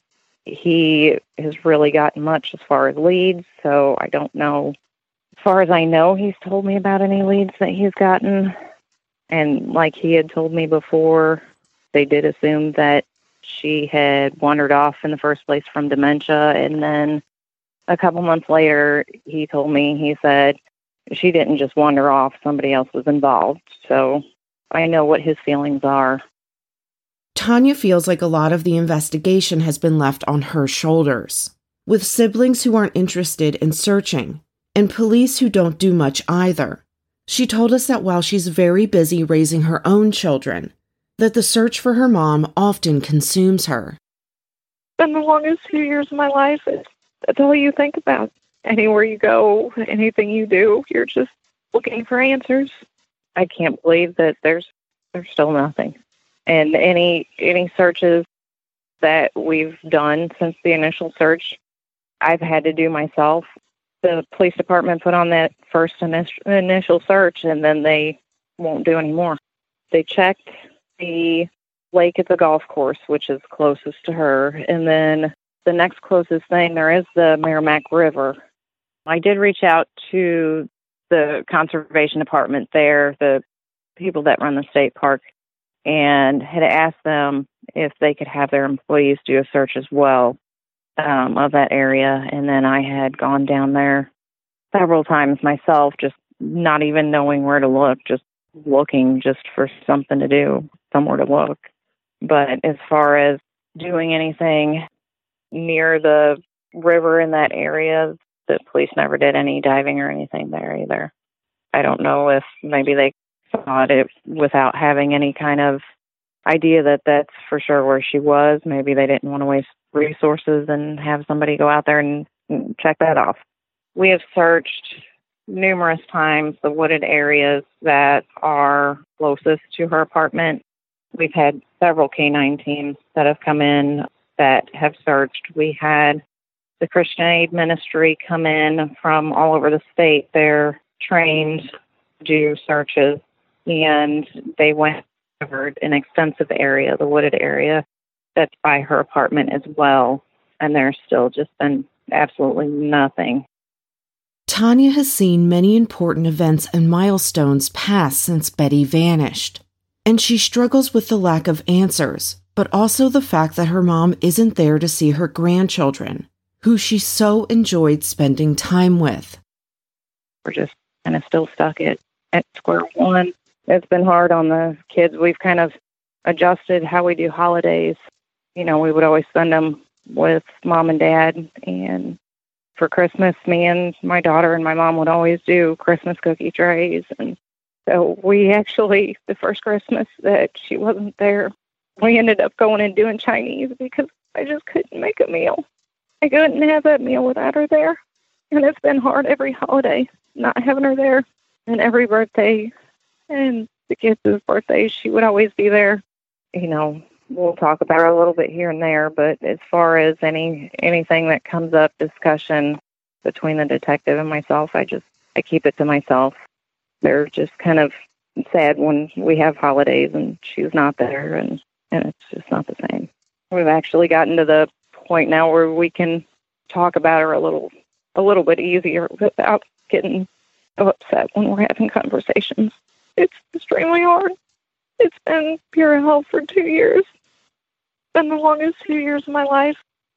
he has really gotten much as far as leads, so I don't know. As far as I know, he's told me about any leads that he's gotten. And like he had told me before, they did assume that she had wandered off in the first place from dementia. And then a couple months later, he told me, he said, she didn't just wander off, somebody else was involved. So I know what his feelings are. Tanya feels like a lot of the investigation has been left on her shoulders, with siblings who aren't interested in searching, and police who don't do much either. She told us that while she's very busy raising her own children, that the search for her mom often consumes her. It's been the longest few years of my life. It's, that's all you think about. Anywhere you go, anything you do, you're just looking for answers. I can't believe that there's there's still nothing. And any any searches that we've done since the initial search, I've had to do myself. The police department put on that first initial, initial search, and then they won't do any more. They checked the lake at the golf course, which is closest to her, and then the next closest thing there is the Merrimack River. I did reach out to the conservation department there, the people that run the state park, and had asked them if they could have their employees do a search as well um, of that area. And then I had gone down there several times myself, just not even knowing where to look, just looking just for something to do, somewhere to look. But as far as doing anything near the river in that area, the police never did any diving or anything there either. I don't know if maybe they thought it without having any kind of idea that that's for sure where she was. Maybe they didn't want to waste resources and have somebody go out there and check that off. We have searched numerous times the wooded areas that are closest to her apartment. We've had several K nine teams that have come in that have searched. We had the Christian Aid Ministry come in from all over the state. They're trained to do searches, and they went covered an extensive area, the wooded area that's by her apartment as well, and there's still just been absolutely nothing. Tanya has seen many important events and milestones pass since Betty vanished, and she struggles with the lack of answers, but also the fact that her mom isn't there to see her grandchildren, who she so enjoyed spending time with. We're just kind of still stuck at, at square one. It's been hard on the kids. We've kind of adjusted how we do holidays. You know, we would always spend them with mom and dad. And for Christmas, me and my daughter and my mom would always do Christmas cookie trays. And so we actually, the first Christmas that she wasn't there, we ended up going and doing Chinese because I just couldn't make a meal. I couldn't have that meal without her there. And it's been hard every holiday, not having her there. And every birthday and the kids' birthdays, she would always be there. You know, we'll talk about her a little bit here and there, but as far as any anything that comes up, discussion between the detective and myself, I just, I keep it to myself. They're just kind of sad when we have holidays and she's not there, and, and it's just not the same. We've actually gotten to the point now where we can talk about her a little a little bit easier without getting so upset when we're having conversations. It's extremely hard. It's been pure hell for two years. It's been the longest few years of my life.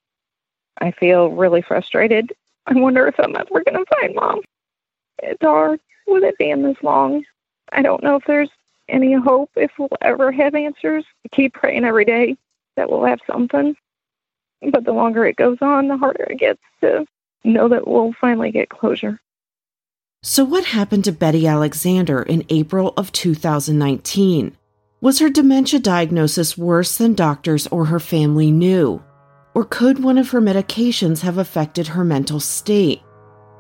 I feel really frustrated. I wonder if I'm ever going to find Mom. It's hard with it being this long. I don't know if there's any hope if we'll ever have answers. I keep praying every day that we'll have something. But the longer it goes on, the harder it gets to know that we'll finally get closure. So what happened to Betty Alexander in April of two thousand nineteen? Was her dementia diagnosis worse than doctors or her family knew? Or could one of her medications have affected her mental state?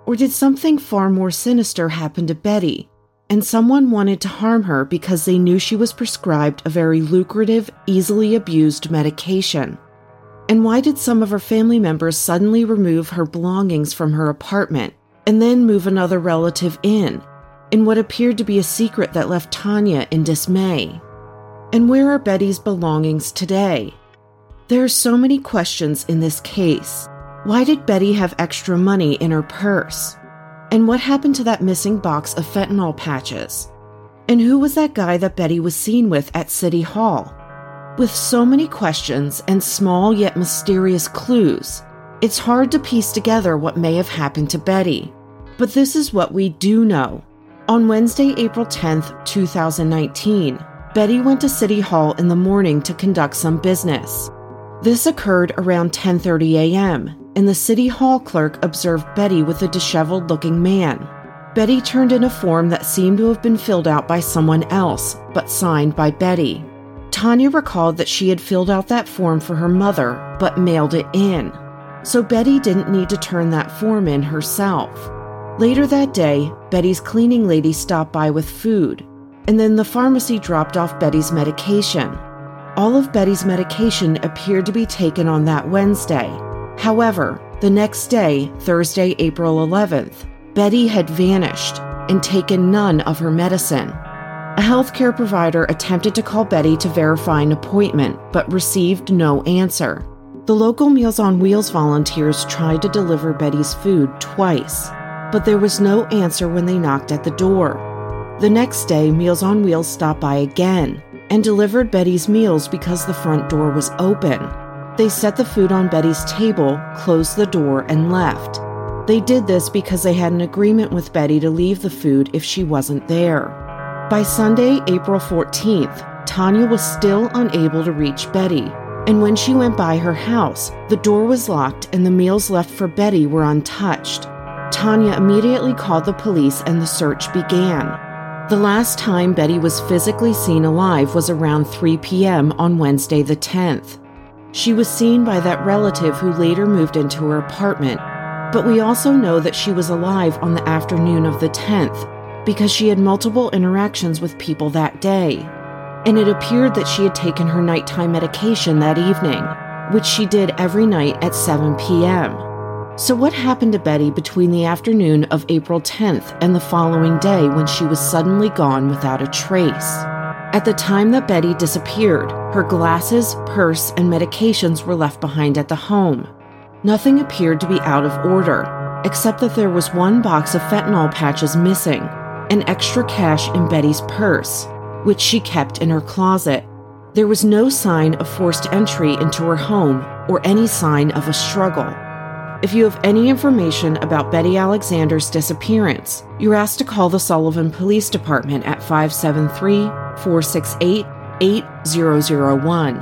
Or did something far more sinister happen to Betty, and someone wanted to harm her because they knew she was prescribed a very lucrative, easily abused medication? And why did some of her family members suddenly remove her belongings from her apartment and then move another relative in, in what appeared to be a secret that left Tanya in dismay? And where are Betty's belongings today? There are so many questions in this case. Why did Betty have extra money in her purse? And what happened to that missing box of fentanyl patches? And who was that guy that Betty was seen with at City Hall? With so many questions and small yet mysterious clues, it's hard to piece together what may have happened to Betty. But this is what we do know. On Wednesday, April tenth, two thousand nineteen, Betty went to City Hall in the morning to conduct some business. This occurred around ten thirty a.m., and the City Hall clerk observed Betty with a disheveled-looking man. Betty turned in a form that seemed to have been filled out by someone else, but signed by Betty. Tanya recalled that she had filled out that form for her mother, but mailed it in. So Betty didn't need to turn that form in herself. Later that day, Betty's cleaning lady stopped by with food, and then the pharmacy dropped off Betty's medication. All of Betty's medication appeared to be taken on that Wednesday. However, the next day, Thursday, April eleventh, Betty had vanished and taken none of her medicine. A healthcare provider attempted to call Betty to verify an appointment, but received no answer. The local Meals on Wheels volunteers tried to deliver Betty's food twice, but there was no answer when they knocked at the door. The next day, Meals on Wheels stopped by again and delivered Betty's meals because the front door was open. They set the food on Betty's table, closed the door, and left. They did this because they had an agreement with Betty to leave the food if she wasn't there. By Sunday, April fourteenth, Tanya was still unable to reach Betty, and when she went by her house, the door was locked and the meals left for Betty were untouched. Tanya immediately called the police and the search began. The last time Betty was physically seen alive was around three p.m. on Wednesday the tenth. She was seen by that relative who later moved into her apartment, but we also know that she was alive on the afternoon of the tenth because she had multiple interactions with people that day, and it appeared that she had taken her nighttime medication that evening, which she did every night at seven p.m. So what happened to Betty between the afternoon of April tenth and the following day when she was suddenly gone without a trace? At the time that Betty disappeared, her glasses, purse, and medications were left behind at the home. Nothing appeared to be out of order, except that there was one box of fentanyl patches missing, and extra cash in Betty's purse, which she kept in her closet. There was no sign of forced entry into her home or any sign of a struggle. If you have any information about Betty Alexander's disappearance, you're asked to call the Sullivan Police Department at five seven three, four six eight, eight zero zero one.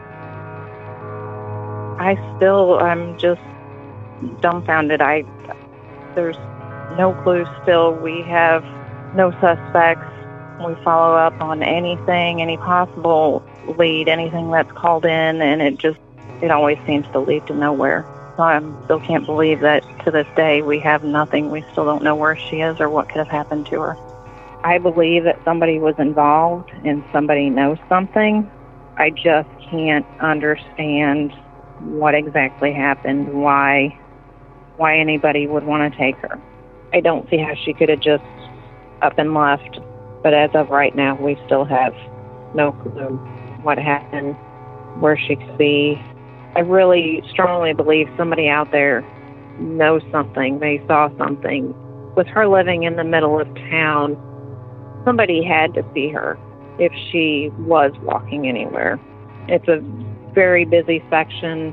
I still, I'm just dumbfounded. I, there's no clue still. We have no suspects. We follow up on anything, any possible lead, anything that's called in, and it just, it always seems to lead to nowhere. So I still can't believe that to this day we have nothing. We still don't know where she is or what could have happened to her. I believe that somebody was involved and somebody knows something. I just can't understand what exactly happened, why why anybody would want to take her. I don't see how she could have just up and left. But as of right now, we still have no clue what happened, where she could be. I really strongly believe somebody out there knows something. They saw something. With her living in the middle of town, somebody had to see her if she was walking anywhere. It's a very busy section.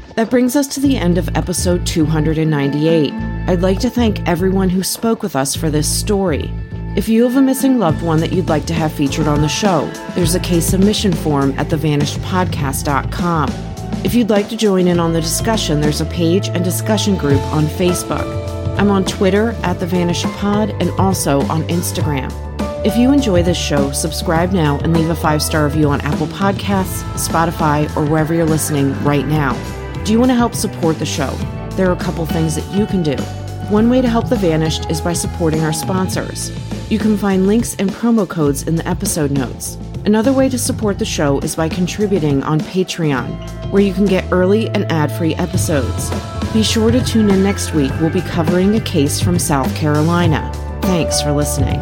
That brings us to the end of episode two hundred ninety-eight. I'd like to thank everyone who spoke with us for this story. If you have a missing loved one that you'd like to have featured on the show, there's a case submission form at the vanished podcast dot com. If you'd like to join in on the discussion, there's a page and discussion group on Facebook. I'm on Twitter at TheVanishedPod and also on Instagram. If you enjoy this show, subscribe now and leave a five-star review on Apple Podcasts, Spotify, or wherever you're listening right now. Do you want to help support the show? There are a couple things that you can do. One way to help The Vanished is by supporting our sponsors. You can find links and promo codes in the episode notes. Another way to support the show is by contributing on Patreon, where you can get early and ad-free episodes. Be sure to tune in next week. We'll be covering a case from South Carolina. Thanks for listening.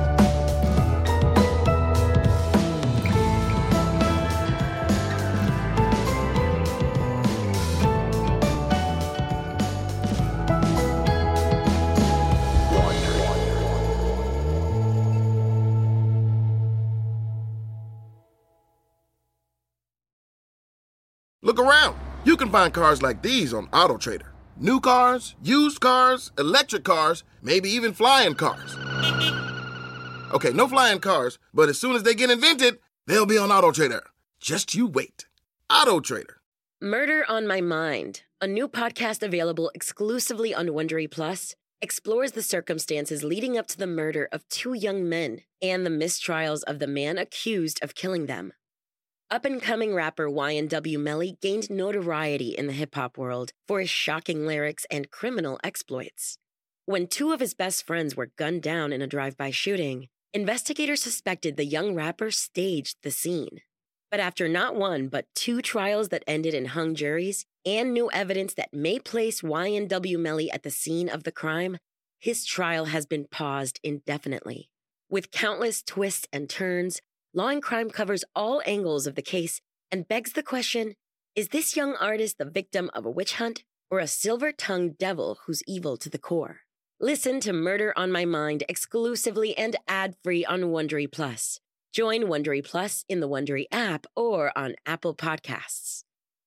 Look around. You can find cars like these on AutoTrader. New cars, used cars, electric cars, maybe even flying cars. Okay, no flying cars, but as soon as they get invented, they'll be on AutoTrader. Just you wait. AutoTrader. Murder on My Mind, a new podcast available exclusively on Wondery Plus, explores the circumstances leading up to the murder of two young men and the mistrials of the man accused of killing them. Up-and-coming rapper Y N W Melly gained notoriety in the hip-hop world for his shocking lyrics and criminal exploits. When two of his best friends were gunned down in a drive-by shooting, investigators suspected the young rapper staged the scene. But after not one but two trials that ended in hung juries and new evidence that may place Y N W Melly at the scene of the crime, his trial has been paused indefinitely. With countless twists and turns, Law and Crime covers all angles of the case and begs the question, is this young artist the victim of a witch hunt or a silver-tongued devil who's evil to the core? Listen to Murder on My Mind exclusively and ad-free on Wondery Plus. Join Wondery Plus in the Wondery app or on Apple Podcasts.